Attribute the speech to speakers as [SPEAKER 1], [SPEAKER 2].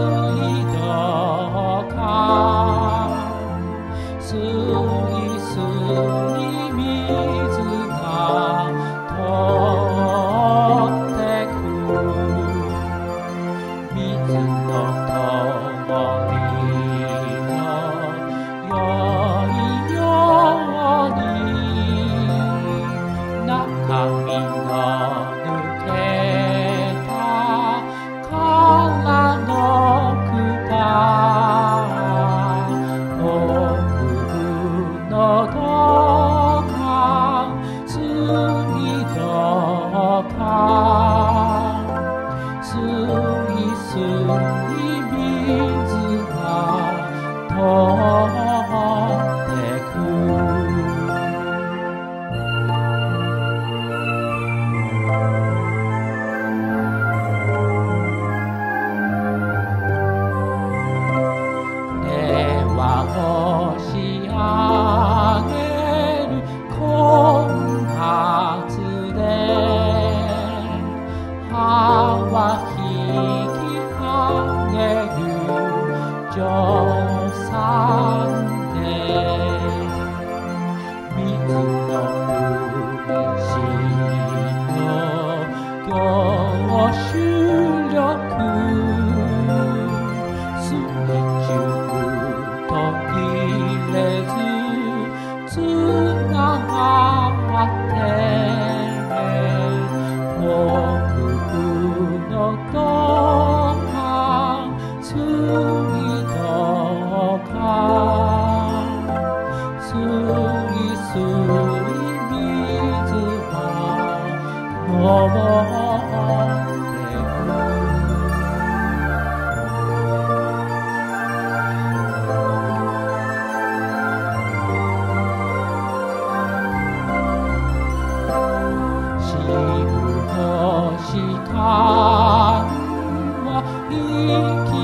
[SPEAKER 1] いとかすいすい水が通ってく水のとりのよいように中身の抜けた殻の管奥のどか水道かすいすい水が通ってく押し上げる婚活で葉は引き上げる女さんで水の海しの凝集力水中途切れずつながって遠くのどか水道かすいすい水が登ってく時間は生き